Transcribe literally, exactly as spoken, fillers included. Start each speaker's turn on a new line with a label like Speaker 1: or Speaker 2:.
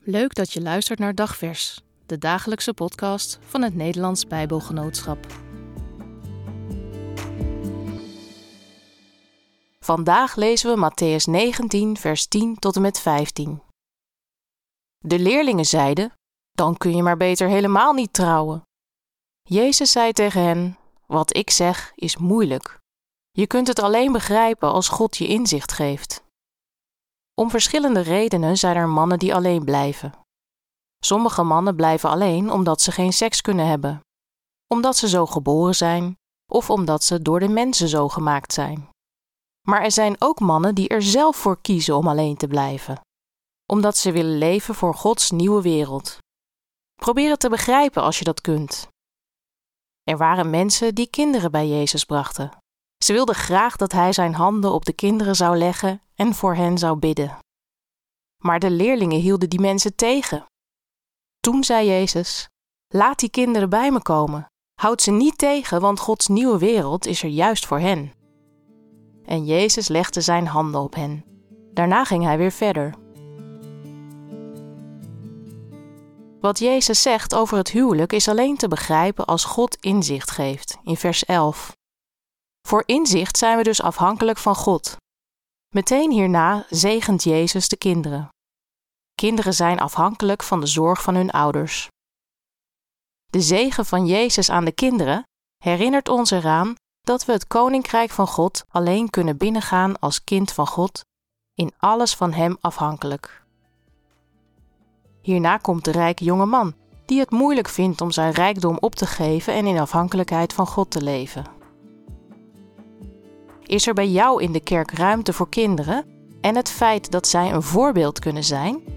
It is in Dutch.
Speaker 1: Leuk dat je luistert naar Dagvers, de dagelijkse podcast van het Nederlands Bijbelgenootschap. Vandaag lezen we Mattheüs negentien, vers tien tot en met vijftien. De leerlingen zeiden, dan kun je maar beter helemaal niet trouwen. Jezus zei tegen hen, wat ik zeg is moeilijk. Je kunt het alleen begrijpen als God je inzicht geeft. Om verschillende redenen zijn er mannen die alleen blijven. Sommige mannen blijven alleen omdat ze geen seks kunnen hebben, omdat ze zo geboren zijn of omdat ze door de mensen zo gemaakt zijn. Maar er zijn ook mannen die er zelf voor kiezen om alleen te blijven, omdat ze willen leven voor Gods nieuwe wereld. Probeer het te begrijpen als je dat kunt. Er waren mensen die kinderen bij Jezus brachten. Ze wilden graag dat hij zijn handen op de kinderen zou leggen en voor hen zou bidden. Maar de leerlingen hielden die mensen tegen. Toen zei Jezus, laat die kinderen bij me komen. Houd ze niet tegen, want Gods nieuwe wereld is er juist voor hen. En Jezus legde zijn handen op hen. Daarna ging hij weer verder. Wat Jezus zegt over het huwelijk is alleen te begrijpen als God inzicht geeft, in vers elf. Voor inzicht zijn we dus afhankelijk van God. Meteen hierna zegent Jezus de kinderen. Kinderen zijn afhankelijk van de zorg van hun ouders. De zegen van Jezus aan de kinderen herinnert ons eraan dat we het koninkrijk van God alleen kunnen binnengaan als kind van God, in alles van Hem afhankelijk. Hierna komt de rijke jonge man, die het moeilijk vindt om zijn rijkdom op te geven en in afhankelijkheid van God te leven. Is er bij jou in de kerk ruimte voor kinderen en het feit dat zij een voorbeeld kunnen zijn?